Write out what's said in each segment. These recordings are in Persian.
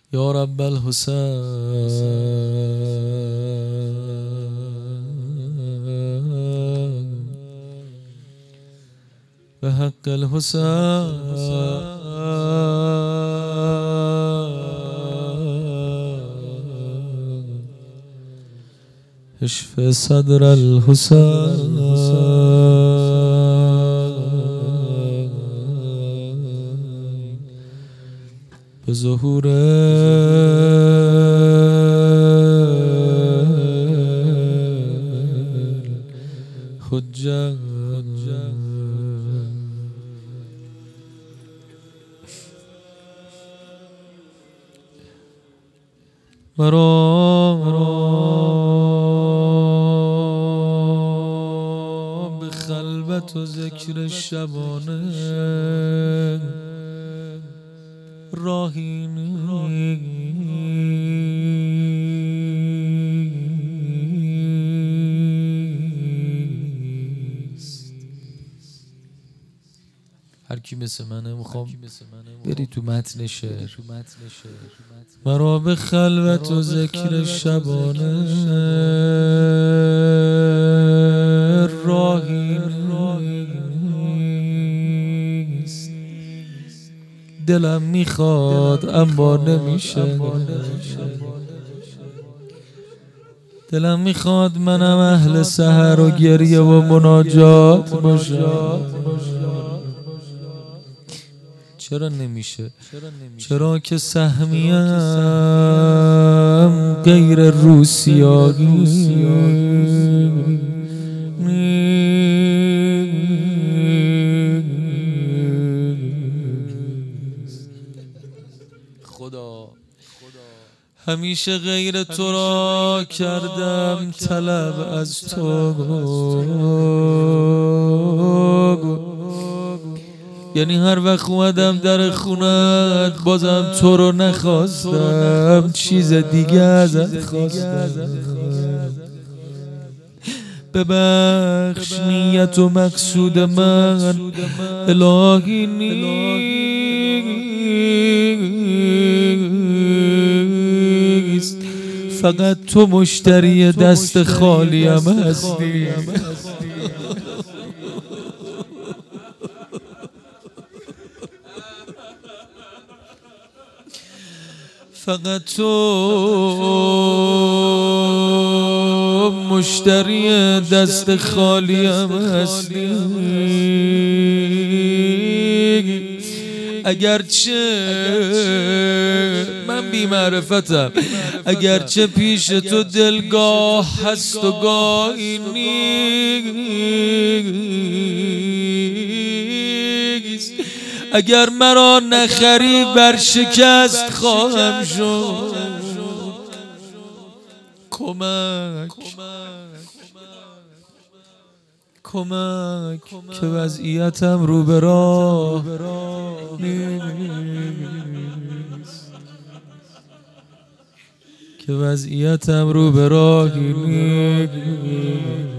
یا رب الحسین به حق الحسین اشف صدر الحسین به ظهور حجت مرا به خلوت و ذکر شبانه راهی نیست. هر کی مثل منه میخوام بری تو متن شعر. مرا به خلوت و ذکر شبانه راهی نیست. دلم میخواد اما نمیشه. دلم میخواد منم اهل سحر و گریه و مناجات باشم. چرا نمیشه؟ چرا که سهمیم غیر روسیایی خدا همیشه غیر تو را کردم طلب از تو. یعنی هر وقت اومدم در خونت بازم تو رو نخواستم، چیز دیگه ازت خواستم. ببخش نیت و مقصود من الهی نیست، فقط تو مشتری دست خالیم هستی. فقط تو مشتری دست خالیم هستی. اگرچه من بی معرفتم، اگرچه پیش تو دلگاه هست و گاهی نیست. اگر مرا نخری برشکست خواهم شد. کمک که وضعیتم رو به راه نیست. که وضعیتم رو به راهی نیست.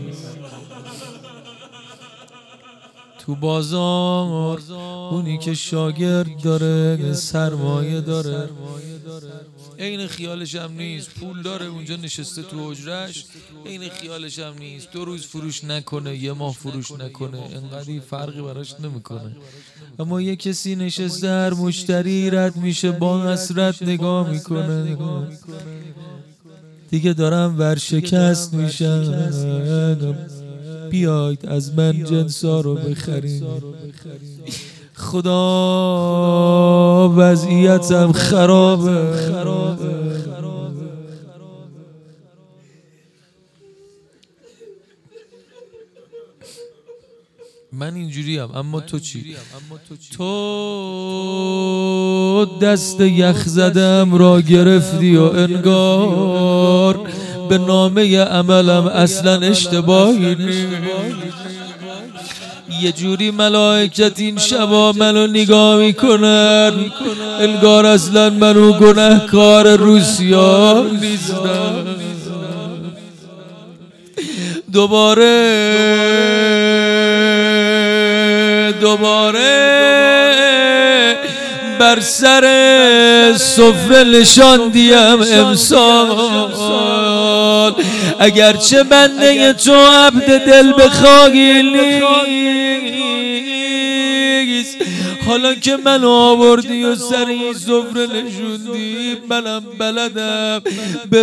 تو بازار اونی که شاگرد داره سرمایه داره، عین خیالش هم نیست پول داره اونجا نشسته تو حجرش، عین خیالش هم نیست 2 روز فروش نکنه 1 ماه فروش نکنه، انقدر فرقی براش نمیکنه. اما یه کسی نشسته هر مشتری رد میشه با حسرت نگاه میکنه. دیگه دارم ورشکست میشم، بیاید از من جنسا رو بخرید. خدا وضعیتم خرابه. من اینجوریم، اما تو چی؟ تو دست یخ زدم را گرفتی و انگار به نامه عملم اصلا اشتباهی نیست. یه جوری ملائکت این شبا منو نگاه میکنن انگار اصلا منو گناهکار روسیا نیستم. دوباره بر سر سفره نشاندیم امسال، اگرچه بنده تو عبد دل بخواهی نیست، حالا که من آوردی و سر این سفره نشوندی، منم بلدم به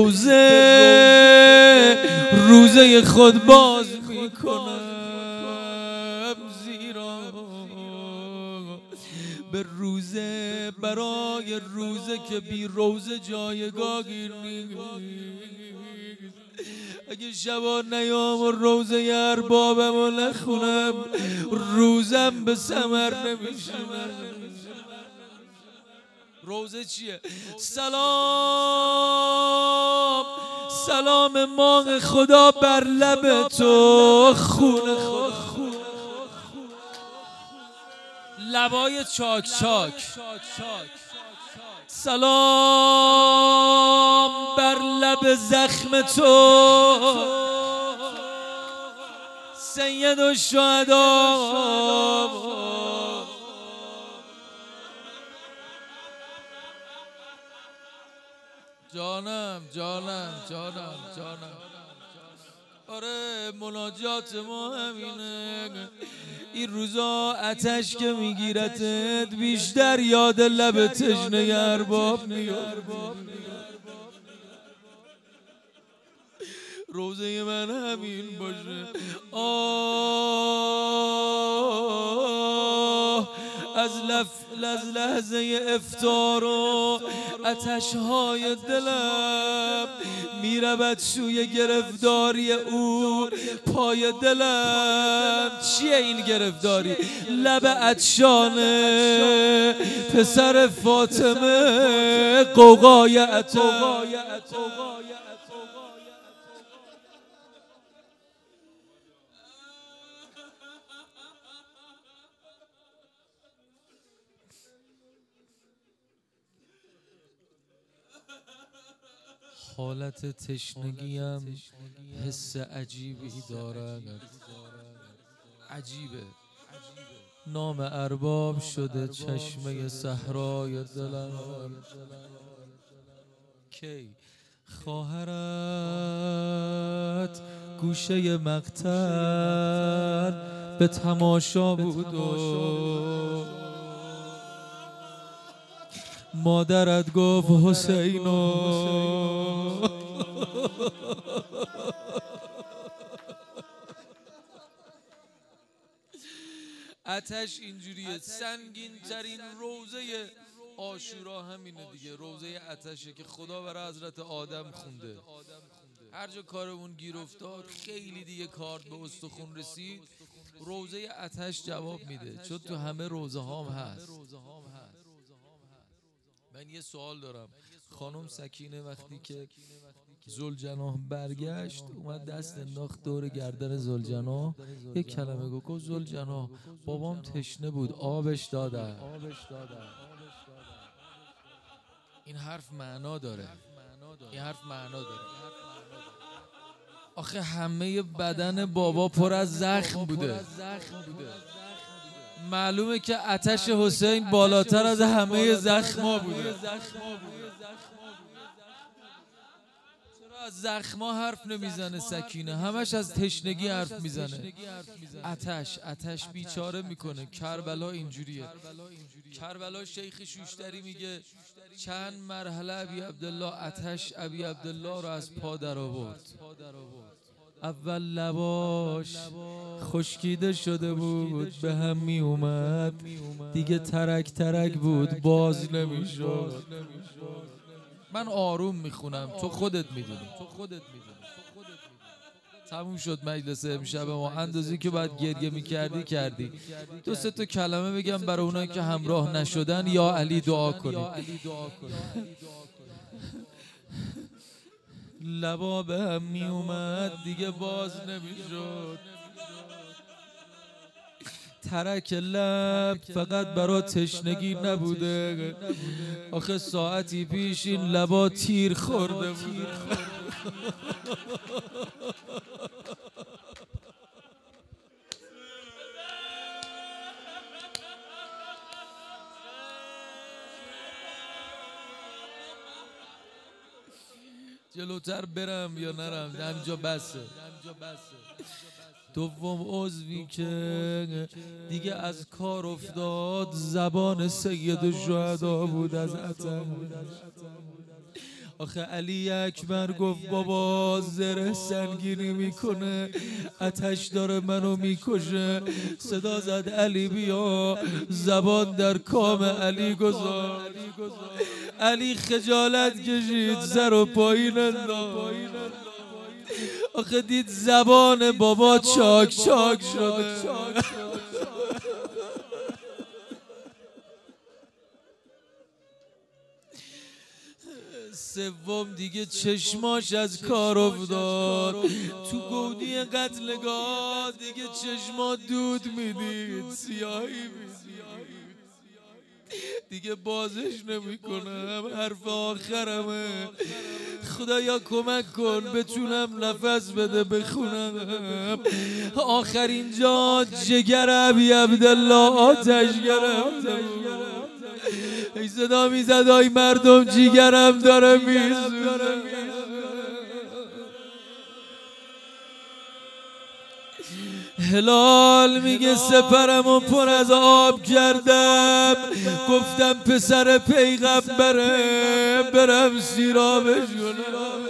روزه خود باز میکنم، زیرا به روزه، برای روزه که بی روزه جایگاهی نیست. اگه شبا نیام و روزه اربابم و نخونم، روزم به ثمر نمیشونم. روزه چیه؟ سلام ماه خدا بر لب تو، خونه لبای چاک چاک، سلام بر لب زخم تو سید الشهدا. جانم آره مناجات ما همینه. این روزا آتش که میگیرتت بیشتر یاد لب تشنه ارباب میاد. روزه من همین باشه. از لحظه افطار و آتش‌های دلم میرود سوی گرفتاری او. پای دلم چیه این گرفتاری؟ لب عطشانه پسر فاطمه، قوقای عطا. حالت تشنگیم حس عجیبی دارد، عجیبه. نام ارباب شده چشمه صحرای دلم. کی خواهرت گوشه مقتل به تماشا بود و مادرت گفت حسینو. آتش اینجوریه. سنگین ترین روزه عاشورا همینه دیگه، روزه آتشه که خدا برای حضرت آدم خونده. هر جا کارمون گیر افتاد، خیلی دیگه کارت به استخون رسید، روزه آتش جواب میده، چون تو همه روزه هام هست. من یه سوال دارم. خانم سکینه وقتی که ذوالجناح برگشت اومد دست انداخت دور گردن ذوالجناح، یک کلمه گفت ذوالجناح بابام تشنه بود آبش دادم. این حرف معنا داره. آخه همه بدن بابا پر از زخم بوده. معلومه که آتش حسین بالاتر از همه زخما بوده. چرا از زخما حرف نمیزنه سکینه؟ همش از تشنگی حرف میزنه. آتش بیچاره میکنه. کربلا اینجوریه. کربلا شیخ شوشتری میگه چند مرحله ابی عبدالله آتش ابی عبدالله رو از پا در آورد. اول لباش خشکیده شده بود، به هم می اومد، دیگه ترک بود، باز نمیشد. من آروم میخونم، تو خودت میدونی. تموم شد مجلس امشب ما. اندازی که باید گریه میکردی کردی. دو سه تا کلمه بگم برای اونایی که همراه نشدن. یا علی دعا کنی. لبا به هم می اومد، دیگه باز نمیشد. ترک لب فقط برا تشنگی نبوده، آخه ساعتی پیش این لبا تیر خورده بوده. جلوتر برم یا نرم؟ همینجا بسه. دوم عضوی که دیگه از کار افتاد زبان سید الشهدا بود از عطر. آخه علی اکبر گفت بابا زره سنگینی میکنه، آتش داره منو میکشه. صدا زد علی بیا، زبان در کام علی گذار. علی خجالت کشید، سر و پایین انداخت. آخه دید زبان بابا چاک چاک شده. سوم دیگه چشماش از کار افتاد، تو گودی قتلگاه دیگه چشما دود میدید، سیاهی میدید، دیگه بازش نمیکنم. حرف آخرمه، خدایا کمک کن بتونم نفس بده بخونم. آخرین جا جگر ابی عبدالله آتش گرفت. ای صدا میزد آی مردم جیگرم داره میسوزه. هلال میگه سپرمو پر از آب کردم، گفتم پسر پیغمبره برم سیرابش کنم.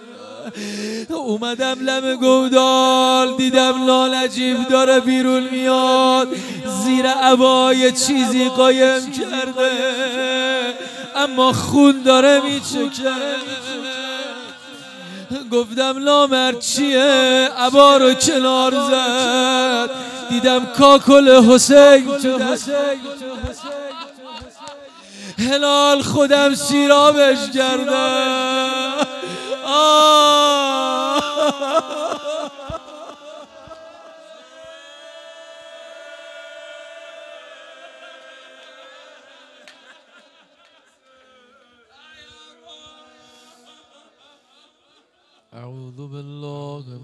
اومدم لم گودال، دیدم لالجیب داره بیرون میاد، زیر عبای چیزی قایم کرده اما خون داره میچکه. گفتم لامرد چیه؟ عبا رو کنار زد، دیدم کاکل حسین تو دست. هلال خودم سیرابش کردم. اعوذ بالله